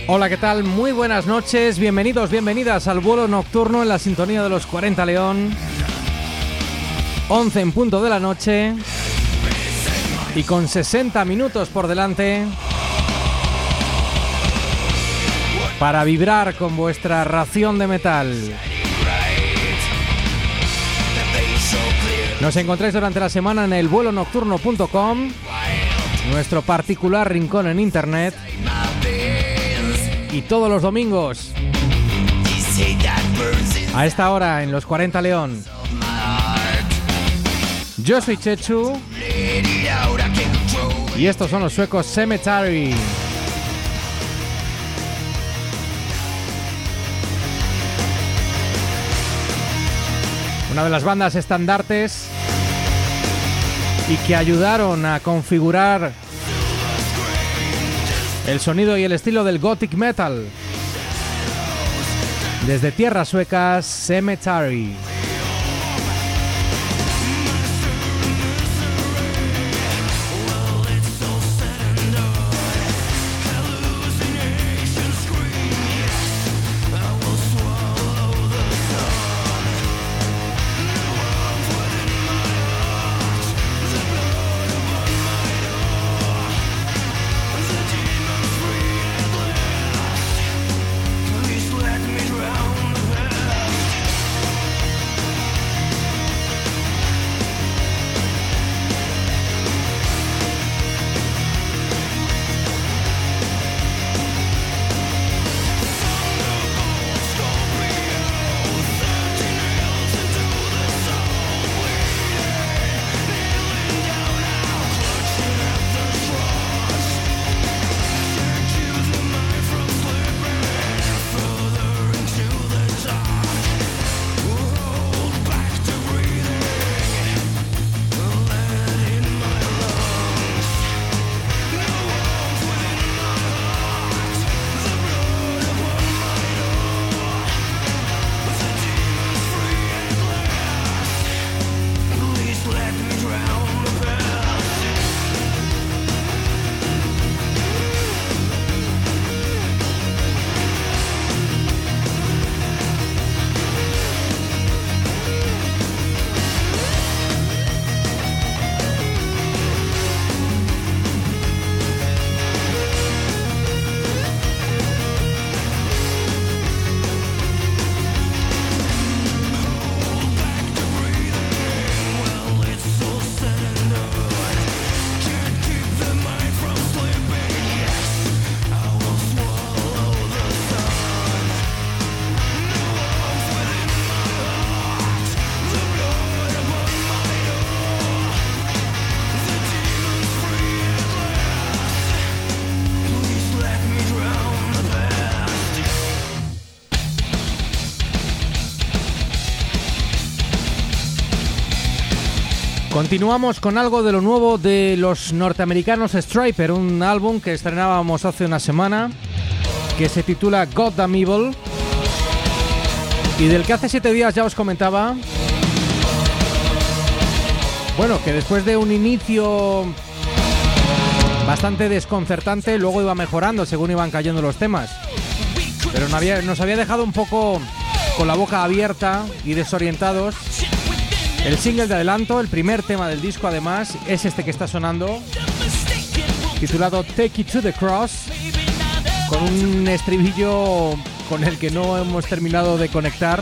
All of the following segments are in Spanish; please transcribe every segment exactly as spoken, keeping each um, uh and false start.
Hola, ¿qué tal? Muy buenas noches, bienvenidos, bienvenidas al vuelo nocturno en la sintonía de los cuarenta León. once en punto de la noche y con sesenta minutos por delante para vibrar con vuestra ración de metal. Nos encontráis durante la semana en el vuelo nocturno punto com, nuestro particular rincón en internet. Y todos los domingos a esta hora en los cuarenta León. Yo soy Chechu y estos son los suecos Cemetery. Una de las bandas estandartes y que ayudaron a configurar el sonido y el estilo del gothic metal. Desde tierras suecas, Cemetery. Continuamos con algo de lo nuevo de los norteamericanos Stryper, un álbum que estrenábamos hace una semana que se titula Goddamn Evil y del que hace siete días ya os comentaba, bueno, que después de un inicio bastante desconcertante luego iba mejorando según iban cayendo los temas, pero nos había, nos había dejado un poco con la boca abierta y desorientados. El single de adelanto, el primer tema del disco además, es este que está sonando, titulado Take It to the Cross, con un estribillo con el que no hemos terminado de conectar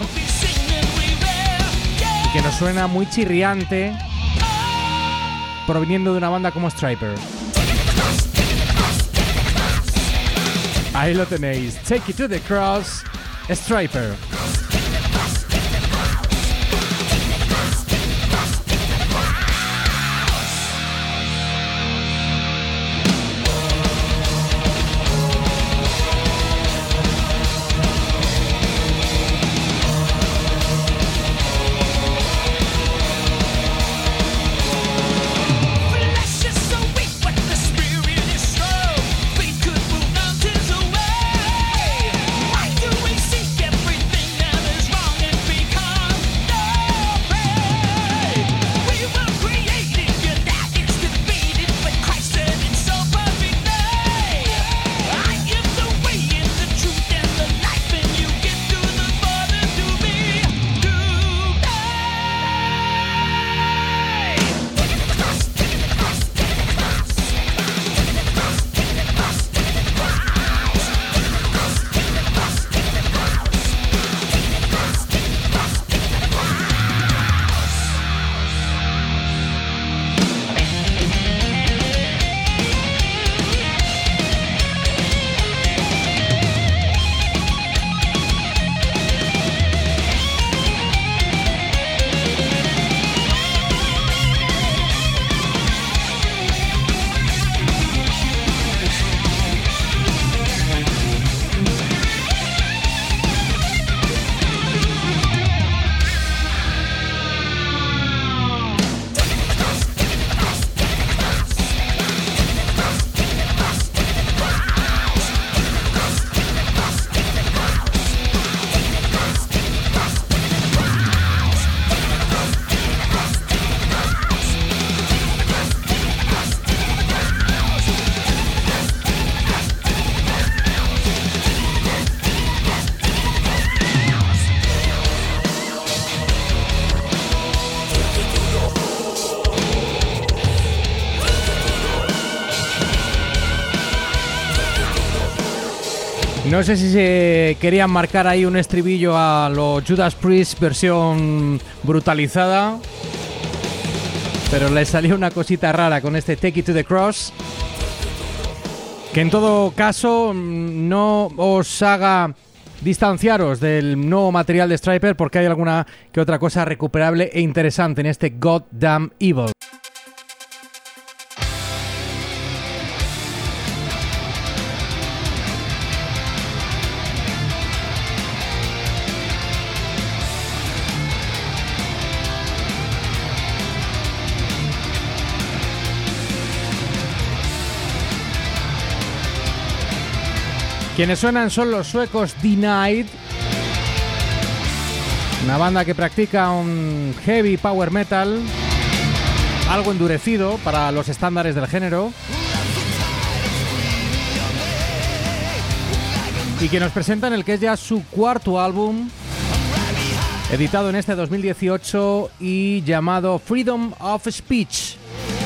y que nos suena muy chirriante, proviniendo de una banda como Stryper. Ahí lo tenéis, Take It to the Cross, Stryper. Why do we seek everything that No sé si se querían marcar ahí un estribillo a los Judas Priest versión brutalizada, pero les salió una cosita rara con este Take It to the Cross, que en todo caso no os haga distanciaros del nuevo material de Stryper, porque hay alguna que otra cosa recuperable e interesante en este Goddamn Evil. Quienes suenan son los suecos Denied, una banda que practica un heavy power metal, algo endurecido para los estándares del género, y que nos presentan el que es ya su cuarto álbum, editado en este dos mil dieciocho y llamado Freedom of Speech.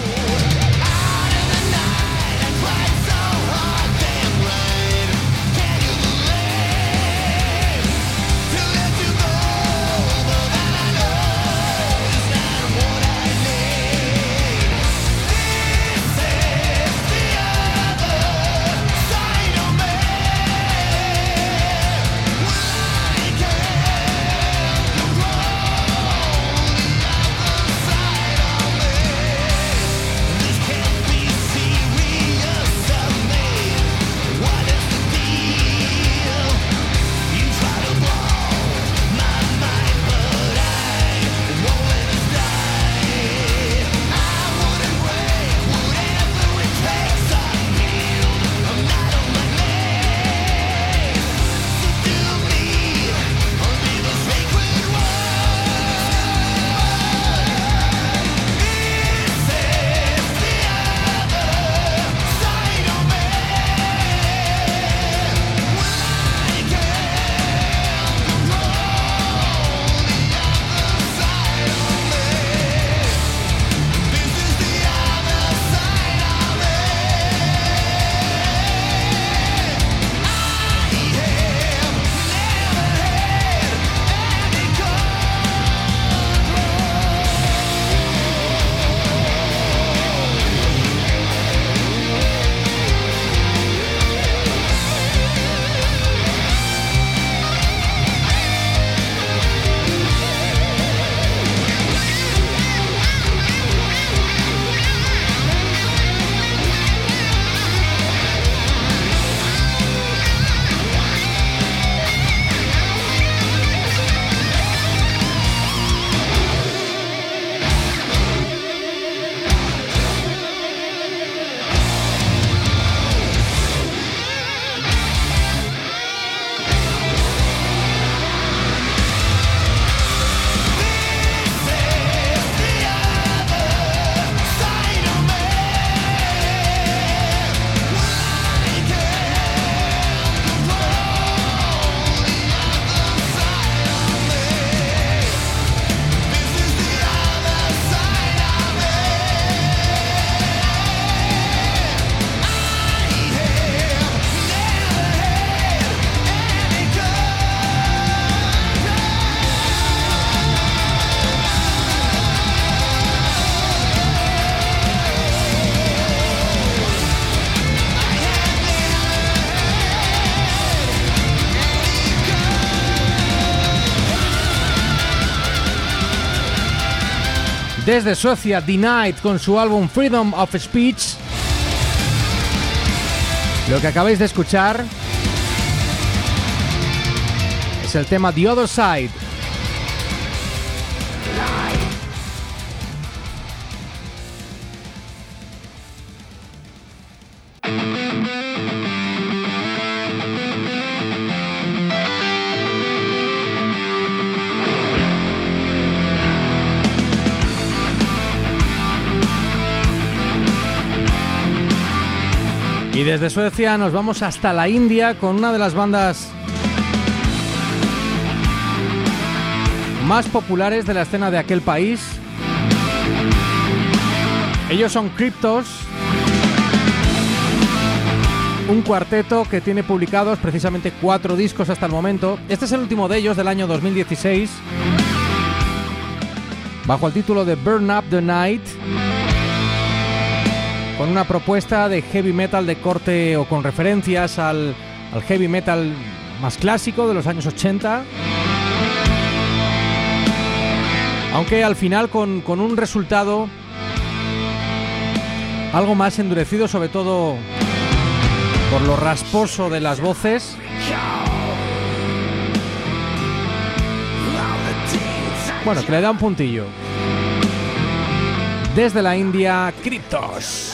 Desde Suecia, Denied con su álbum Freedom of Speech. Lo que acabáis de escuchar es el tema The Other Side. Y desde Suecia nos vamos hasta la India con una de las bandas más populares de la escena de aquel país. Ellos son Cryptos Un cuarteto que tiene publicados precisamente cuatro discos hasta el momento. Este es el último de ellos, del año dos mil dieciséis, bajo el título de Burn Up the Night, con una propuesta de heavy metal de corte o con referencias al, al heavy metal más clásico de los años ochenta, aunque al final con, con un resultado algo más endurecido, sobre todo por lo rasposo de las voces. Bueno, que le da un puntillo. Desde la India, Cryptos.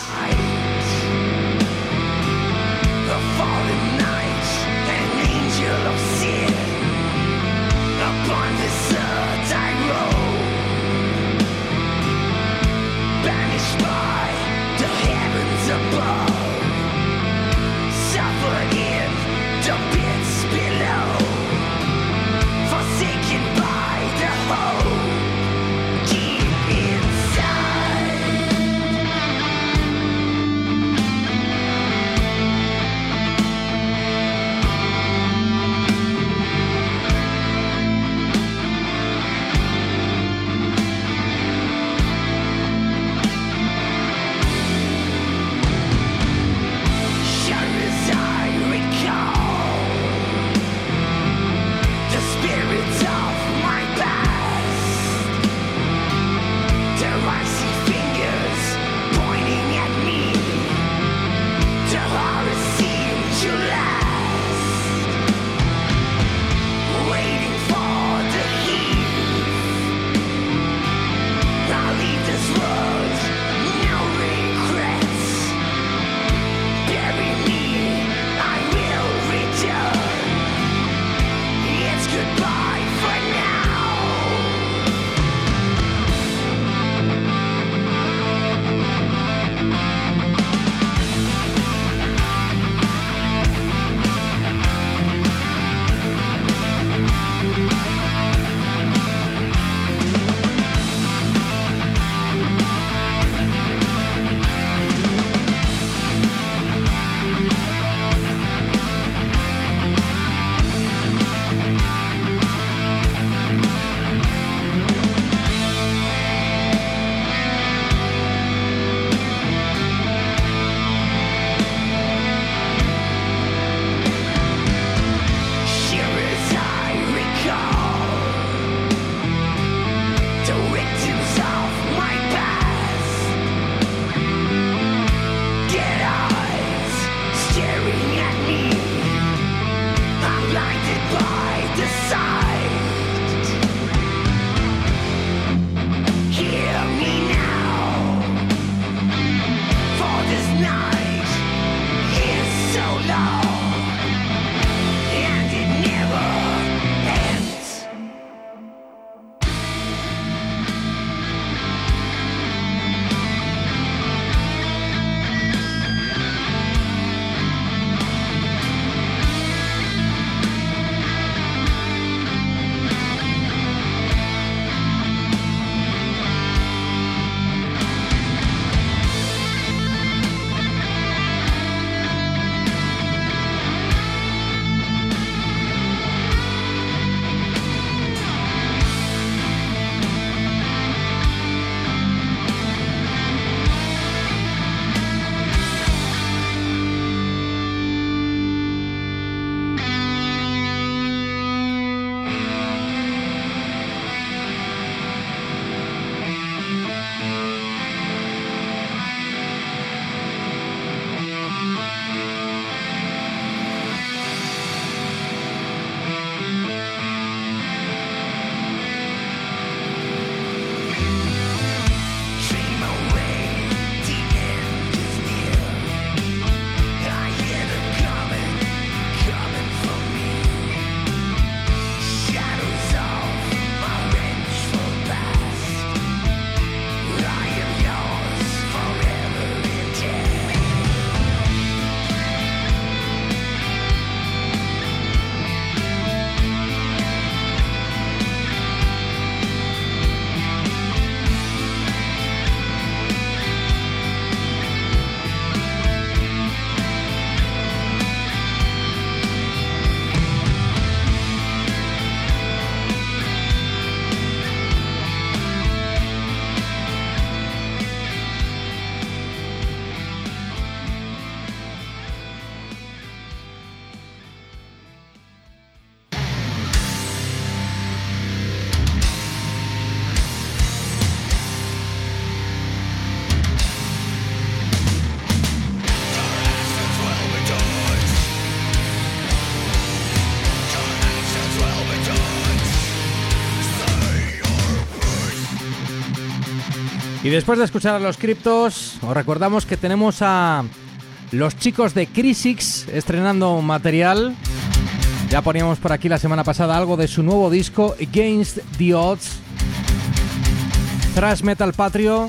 Y después de escuchar a los Cryptos, os recordamos que tenemos a los chicos de Crisix estrenando material. Ya poníamos por aquí la semana pasada algo de su nuevo disco, Against the Odds. Thrash Metal Patrio.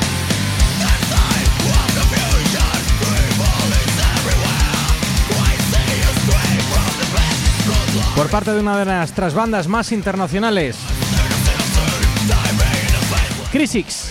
Por parte de una de las tras bandas más internacionales, Crisix.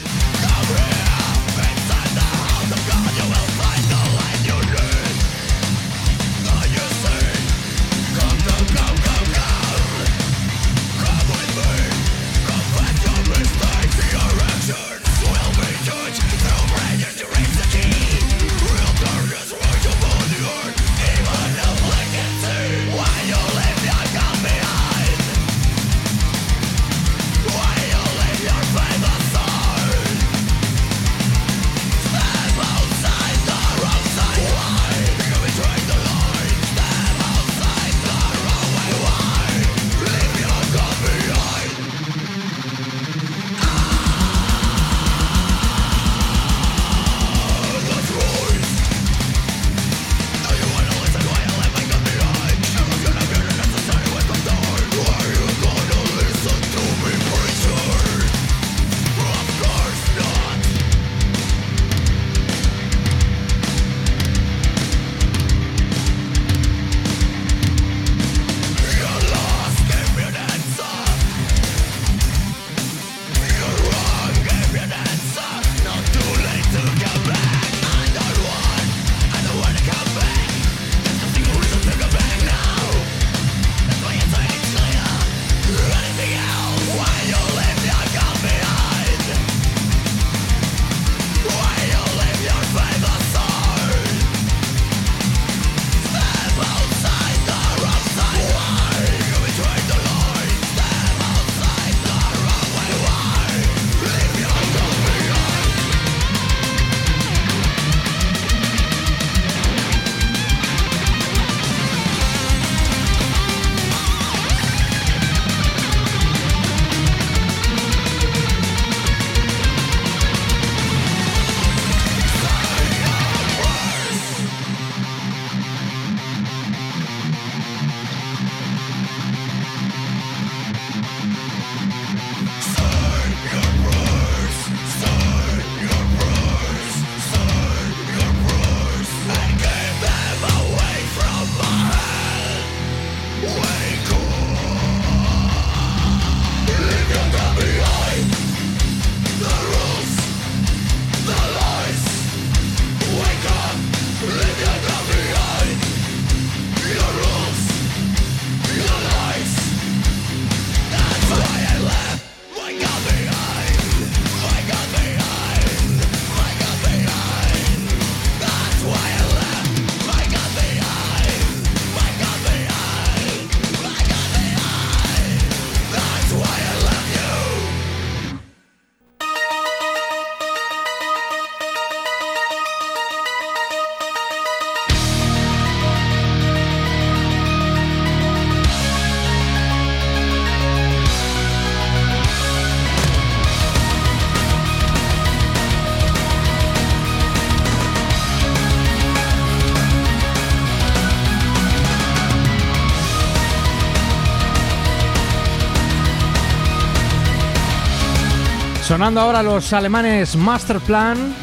Sonando ahora los alemanes Masterplan,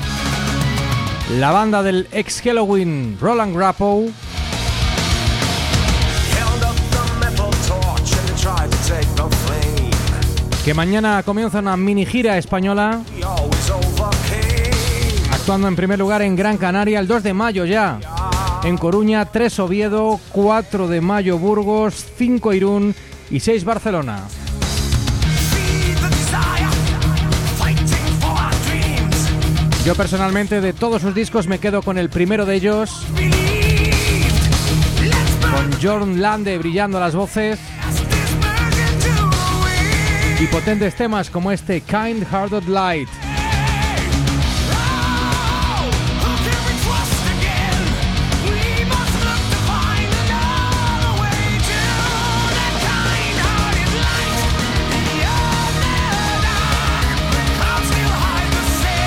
la banda del ex Halloween Roland Grappow, que mañana comienza una mini gira española, actuando en primer lugar en Gran Canaria el dos de mayo ya, en Coruña, tres Oviedo, cuatro de mayo Burgos, cinco Irún y seis Barcelona. Yo personalmente de todos sus discos me quedo con el primero de ellos, con Jorn Lande brillando a las voces y potentes temas como este Kind Hearted Light. Say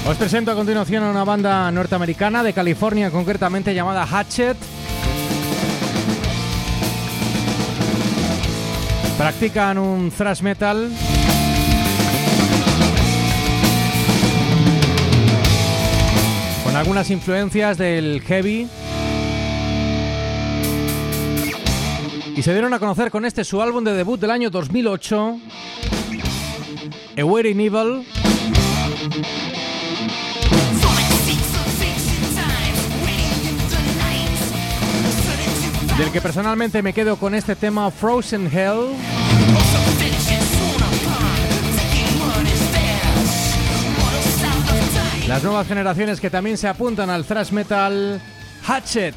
Os presento a continuación a una banda norteamericana de California, concretamente llamada Hatchet. Practican un thrash metal con algunas influencias del heavy, y se dieron a conocer con este su álbum de debut del año dos mil ocho, Awaiting Evil, del que personalmente me quedo con este tema Frozen Hell. Las nuevas generaciones que también se apuntan al thrash metal, Hatchet.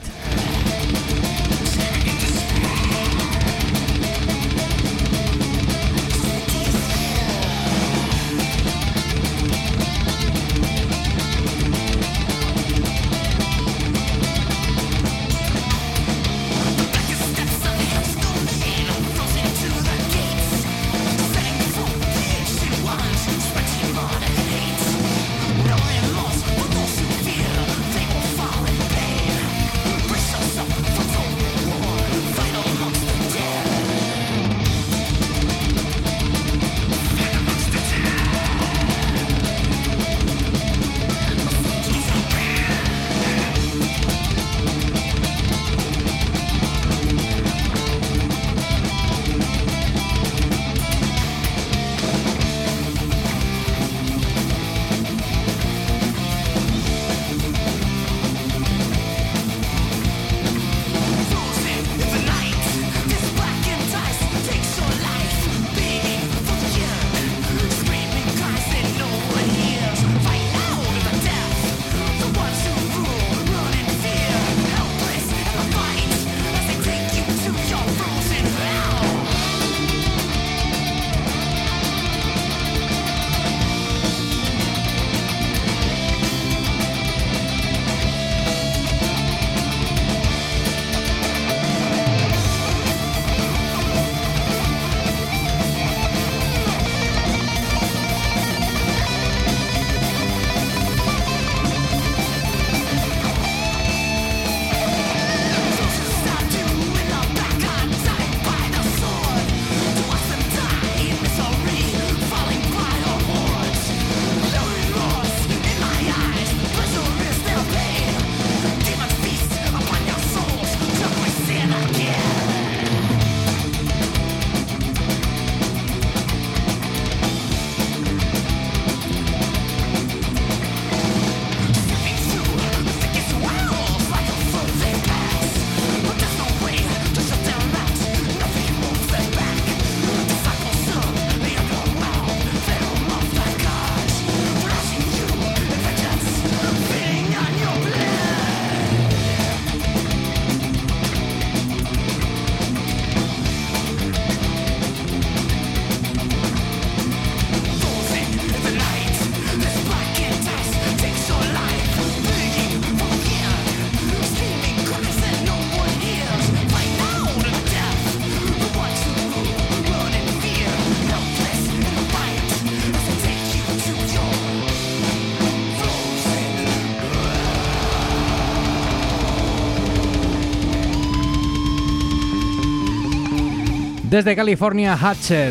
Desde California, Hatchet.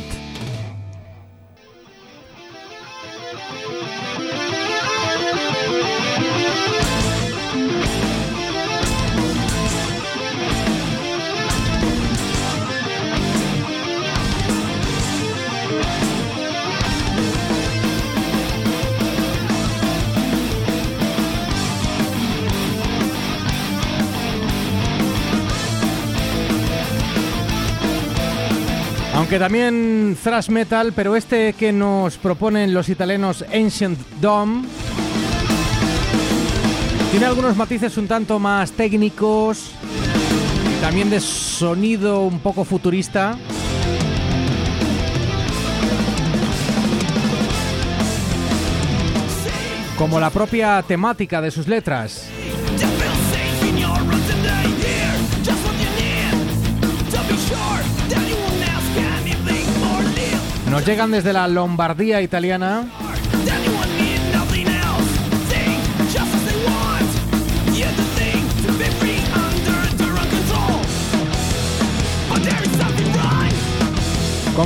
Aunque también thrash metal, pero este que nos proponen los italianos Ancient Dome tiene algunos matices un tanto más técnicos y también de sonido un poco futurista. Como la propia temática de sus letras. Nos llegan desde la Lombardía italiana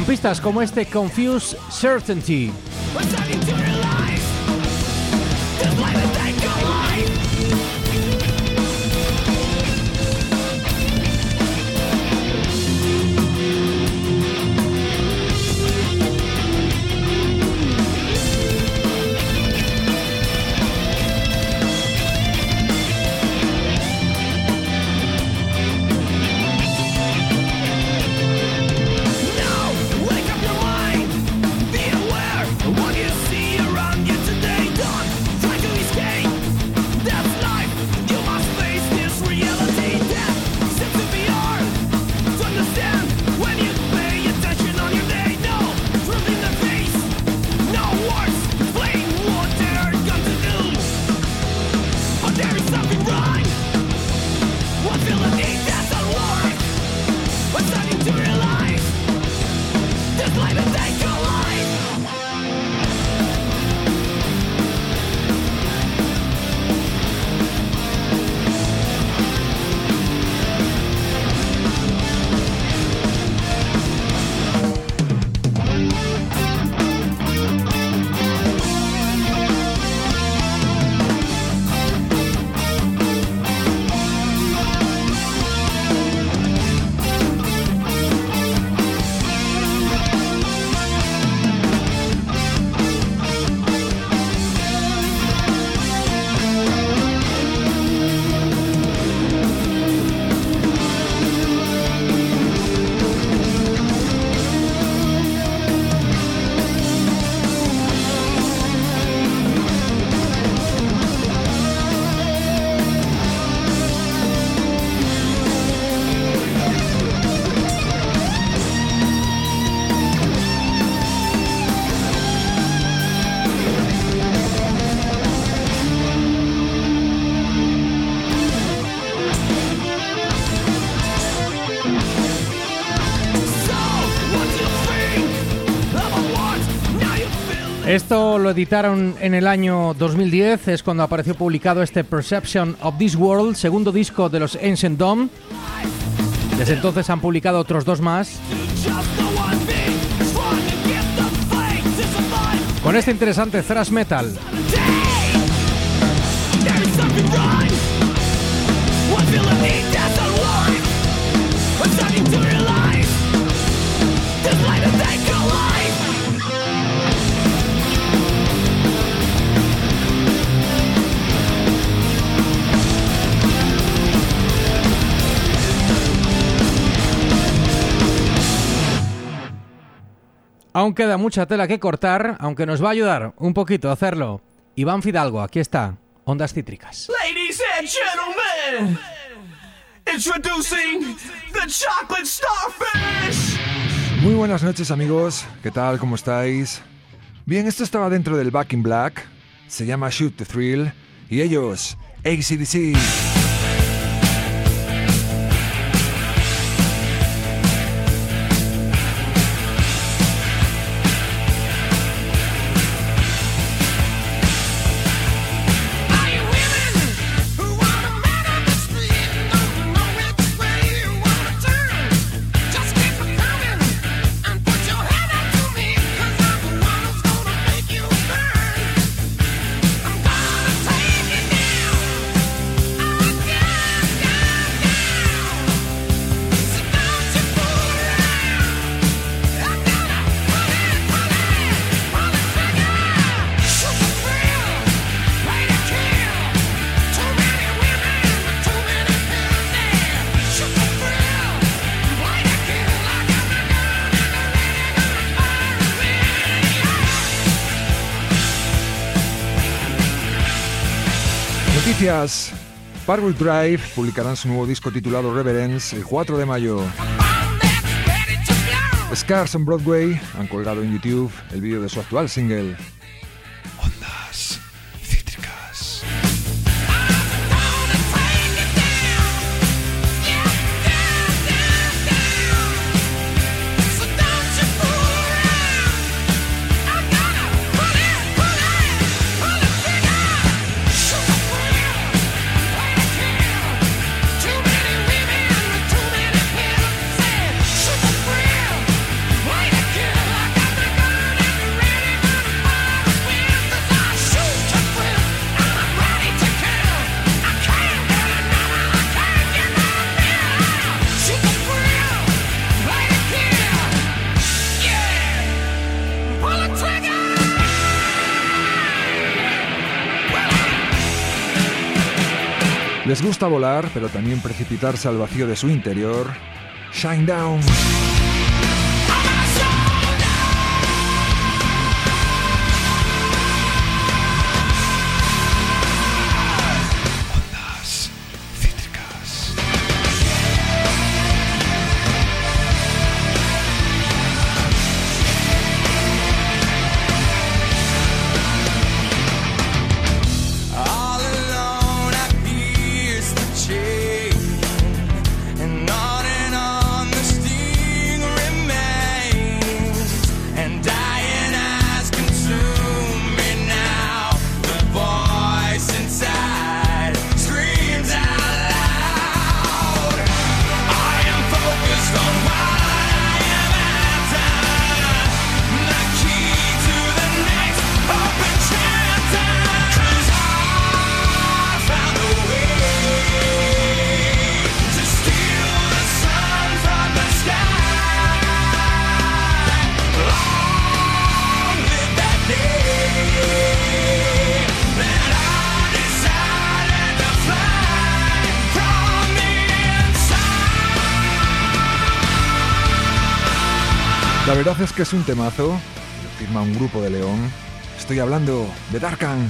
pistas como este Confused Certainty. Esto lo editaron en el año dos mil diez, es cuando apareció publicado este Perception of This World, segundo disco de los Ancient Dawn. Desde entonces han publicado otros dos más. Con este interesante thrash metal. Aún queda mucha tela que cortar, aunque nos va a ayudar un poquito a hacerlo Iván Fidalgo. Aquí está, Ondas Cítricas. Ladies and gentlemen, introducing the Chocolate Starfish. Muy buenas noches, amigos. ¿Qué tal? ¿Cómo estáis? Bien, esto estaba dentro del Back in Black. Se llama Shoot the Thrill. Y ellos, A C D C. Noticias. Parkway Drive publicarán su nuevo disco titulado Reverence el cuatro de mayo. Scars on Broadway han colgado en YouTube el vídeo de su actual single. Ondas Cítricas. Too many women, too many pills. Say, shoot the thrill, wait a kill. Les gusta volar, pero también precipitarse al vacío de su interior. Shinedown. La verdad es que es un temazo, lo firma un grupo de León. Estoy hablando de Darkan.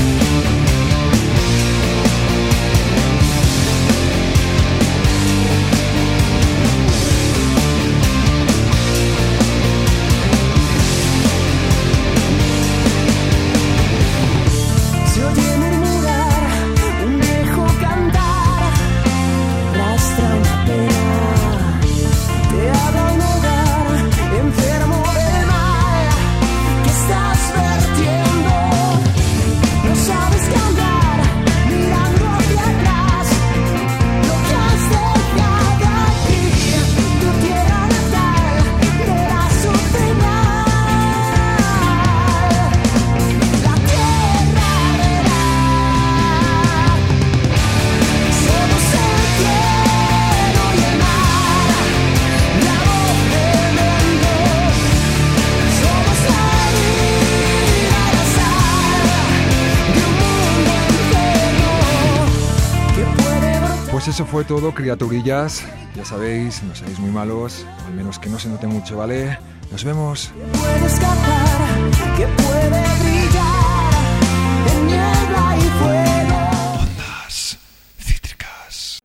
Eso fue todo, criaturillas. Ya sabéis, no seáis muy malos, al menos que no se note mucho, ¿vale? Nos vemos. Que puede escapar, que puede brillar en niebla y fuego. Ondas cítricas.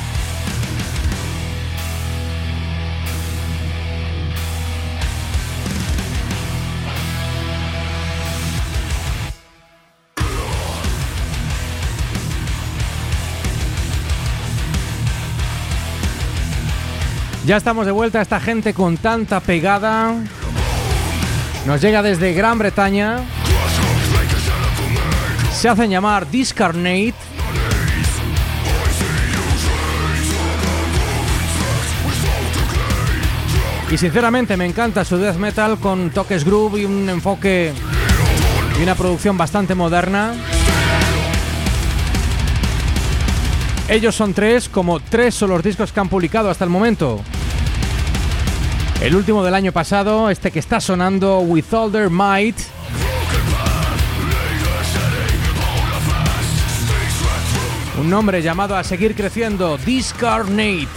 Ya estamos de vuelta, esta gente con tanta pegada. Nos llega desde Gran Bretaña. Se hacen llamar Discarnate. Y sinceramente me encanta su death metal con toques groove y un enfoque y una producción bastante moderna. Ellos son tres, como tres son los discos que han publicado hasta el momento. El último del año pasado, este que está sonando, With All Their Might. Un nombre llamado a seguir creciendo, Discarnate.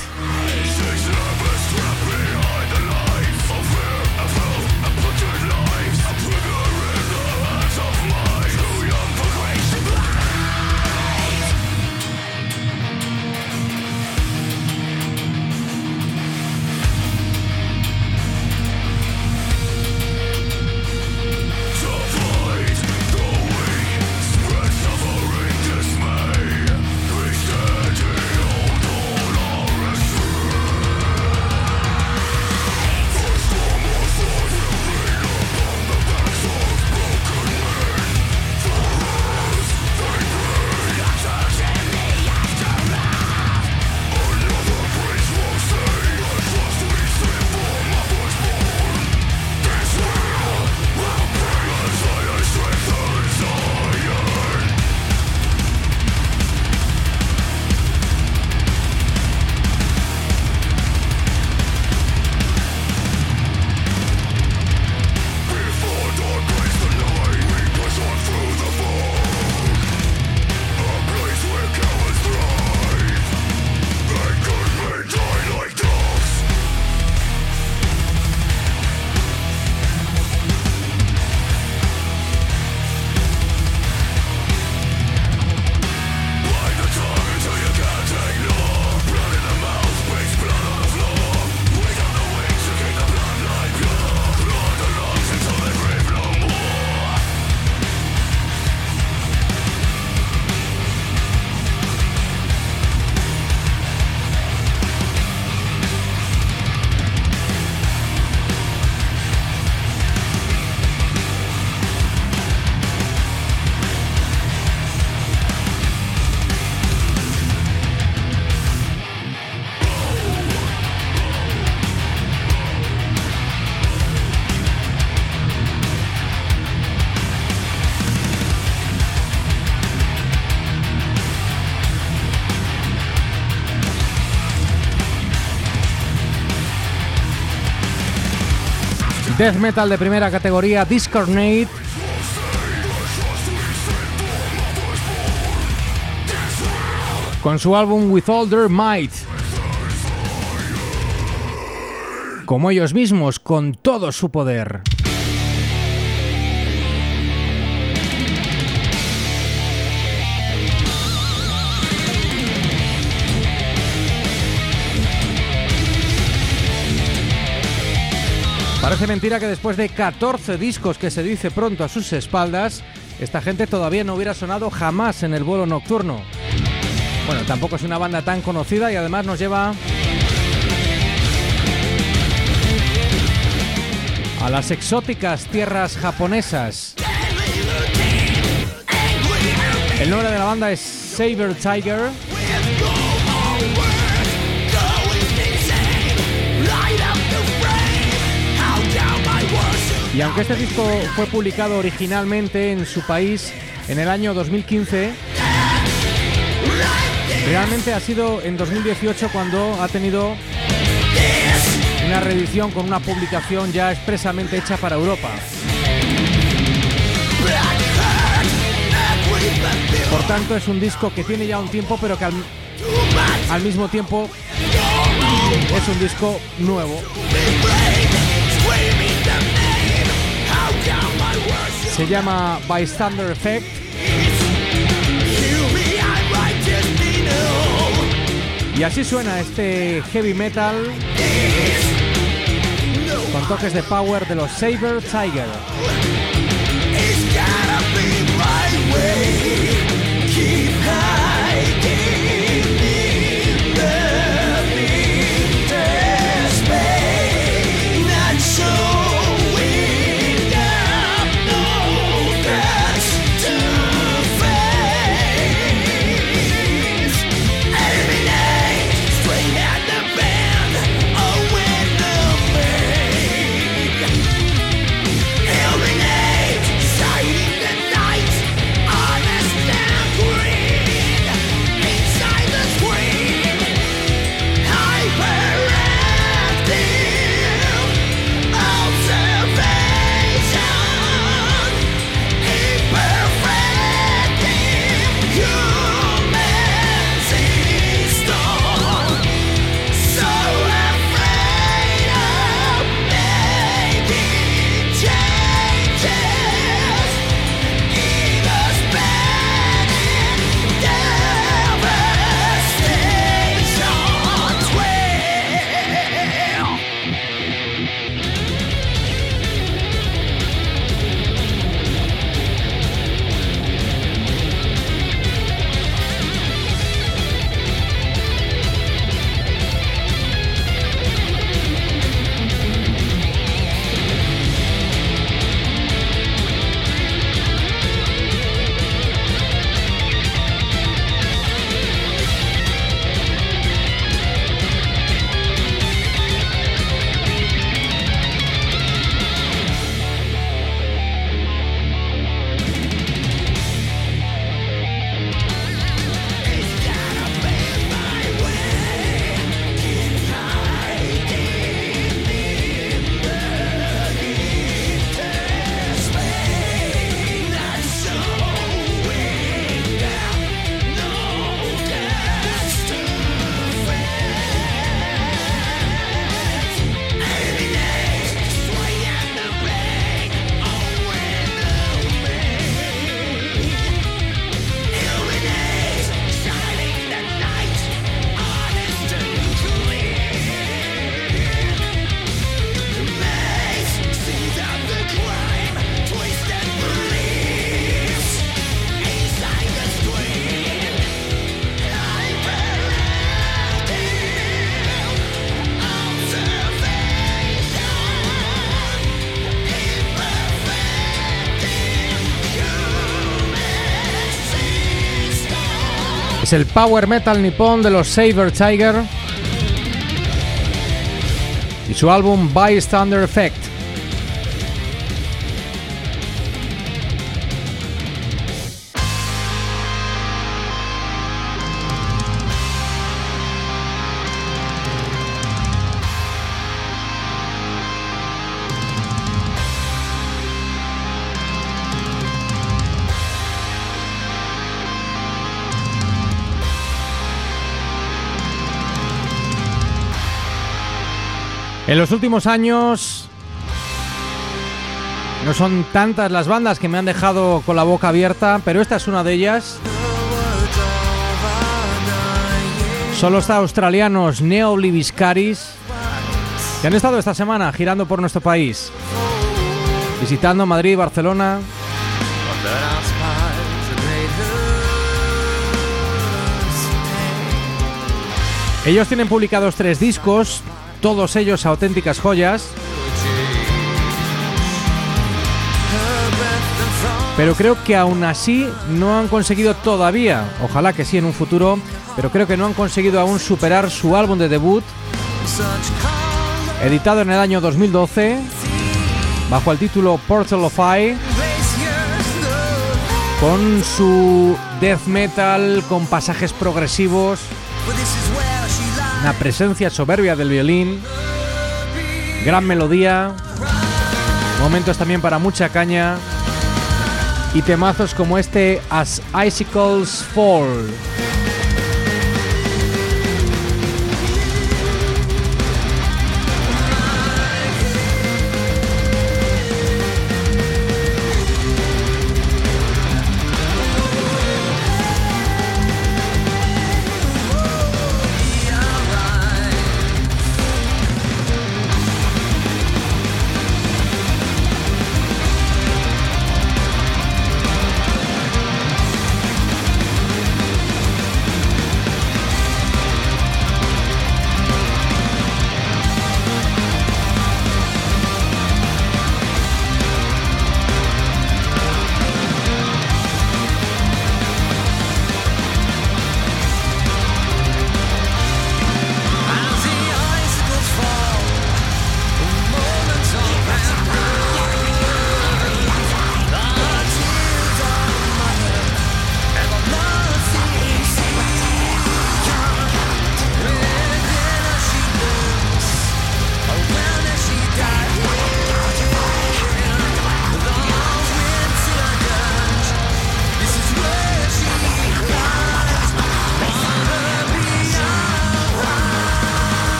Dismay, we stand here, hold on our Death metal de primera categoría, Discarnate. Con su álbum With All Their Might. Como ellos mismos, con todo su poder. Parece mentira que después de catorce discos que se dice pronto a sus espaldas, esta gente todavía no hubiera sonado jamás en el vuelo nocturno. Bueno, tampoco es una banda tan conocida y además nos lleva a las exóticas tierras japonesas. El nombre de la banda es Saber Tiger. Y aunque este disco fue publicado originalmente en su país en el año dos mil quince, realmente ha sido en dos mil dieciocho cuando ha tenido una reedición con una publicación ya expresamente hecha para Europa. Por tanto, es un disco que tiene ya un tiempo, pero que al, al mismo tiempo es un disco nuevo. Se llama Bystander Effect. Y así suena este heavy metal con toques de power de los Saber Tiger. El power metal nipón de los Saber Tiger y su álbum Bystander Effect. En los últimos años no son tantas las bandas que me han dejado con la boca abierta, pero esta es una de ellas. Son los australianos Neobliviscaris, que han estado esta semana girando por nuestro país, visitando Madrid y Barcelona. Ellos tienen publicados tres discos, todos ellos auténticas joyas. Pero creo que aún así no han conseguido todavía, ojalá que sí en un futuro, pero creo que no han conseguido aún superar su álbum de debut, editado en el año dos mil doce, bajo el título Portal of Eye, con su death metal, con pasajes progresivos, una presencia soberbia del violín, gran melodía, momentos también para mucha caña y temazos como este As Icicles Fall.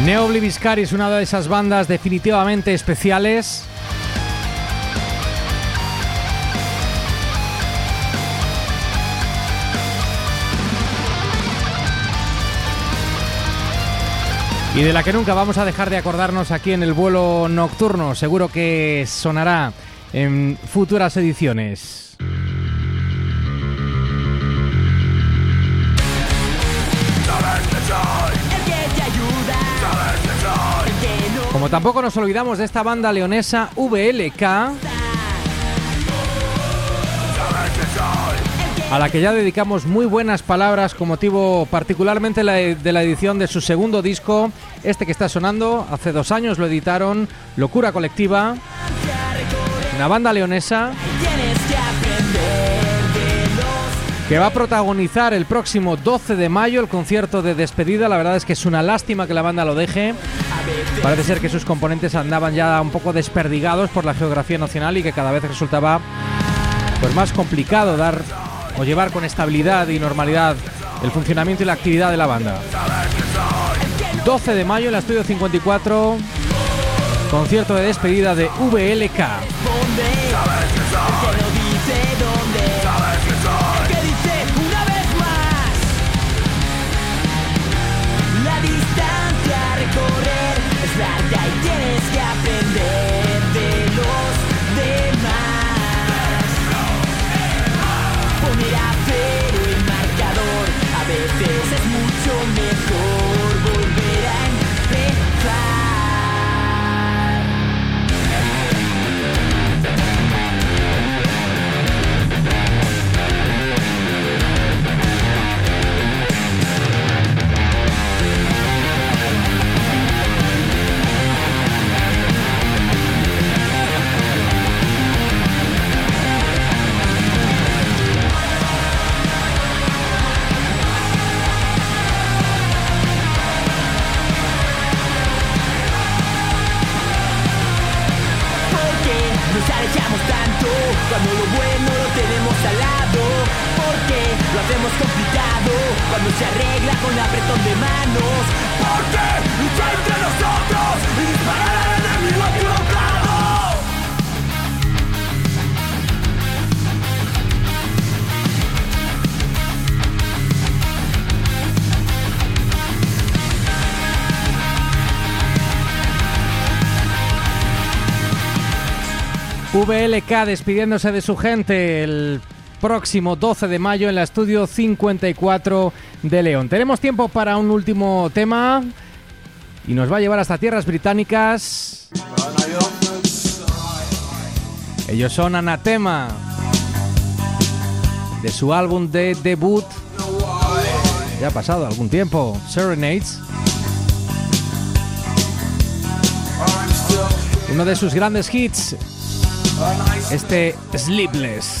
Neobliviscary es una de esas bandas definitivamente especiales. Y de la que nunca vamos a dejar de acordarnos aquí en el vuelo nocturno. Seguro que sonará en futuras ediciones. Como tampoco nos olvidamos de esta banda leonesa V L K, a la que ya dedicamos muy buenas palabras con motivo particularmente la de la edición de su segundo disco, este que está sonando. Hace dos años lo editaron, Locura Colectiva, una banda leonesa que va a protagonizar el próximo doce de mayo el concierto de despedida. La verdad es que es una lástima que la banda lo deje. Parece ser que sus componentes andaban ya un poco desperdigados por la geografía nacional y que cada vez resultaba pues más complicado dar o llevar con estabilidad y normalidad el funcionamiento y la actividad de la banda. doce de mayo en el Estudio cincuenta y cuatro, concierto de despedida de V L K. Y tienes que aprender de los demás. Poner a cero el marcador, a veces es mucho mejor volver a empezar. Nos alejamos tanto cuando lo bueno lo tenemos al lado. Porque lo hacemos complicado cuando se arregla con apretón de manos. Porque luchar entre nosotros y disparar al enemigo equivocado. V L K despidiéndose de su gente el próximo doce de mayo en la Estudio cincuenta y cuatro de León. Tenemos tiempo para un último tema y nos va a llevar hasta tierras británicas. Ellos son Anathema, de su álbum de debut. Ya ha pasado algún tiempo, Serenades. Uno de sus grandes hits, este Sleepless.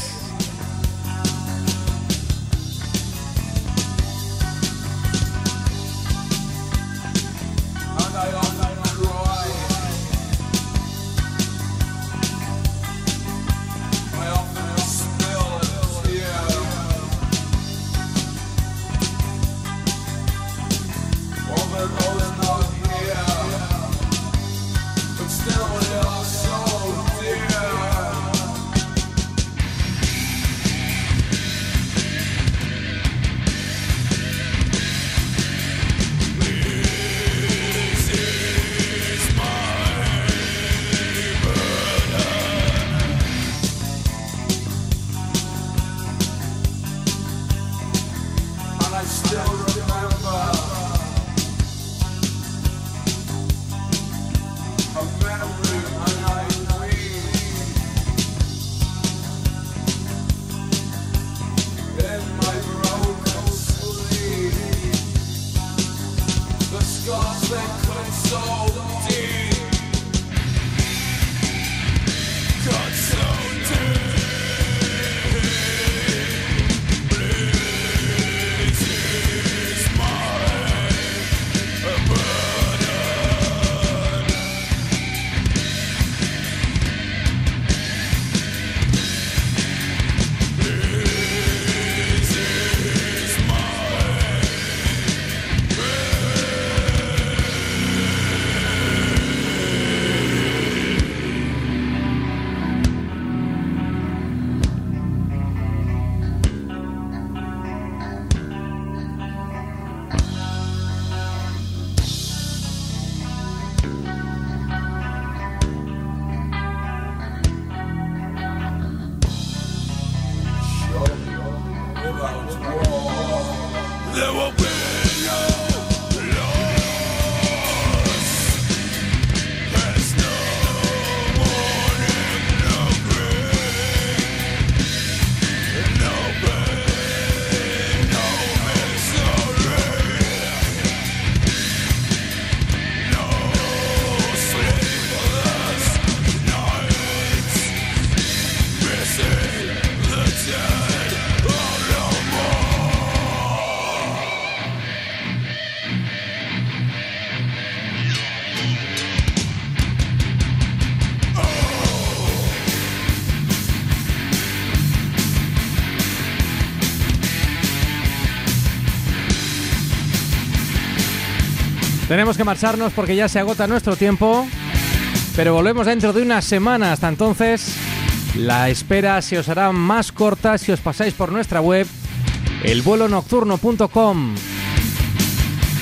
Tenemos que marcharnos porque ya se agota nuestro tiempo, pero volvemos dentro de una semana. Hasta entonces, la espera se os hará más corta si os pasáis por nuestra web, el vuelo nocturno punto com.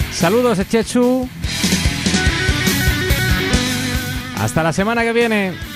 Saludos de Chechu. Hasta la semana que viene.